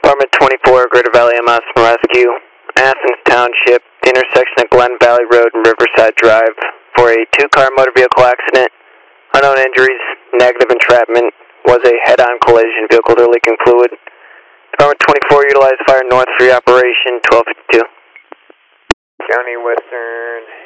Department 24, Greater Valley MS Rescue, Athens Township, the intersection of Glen Valley Road and Riverside Drive, for a two-car motor vehicle accident. Unknown injuries, negative entrapment, was a head-on collision, vehicle to leaking fluid. Department 24 utilized Fire North 3 Operation 1252. County Western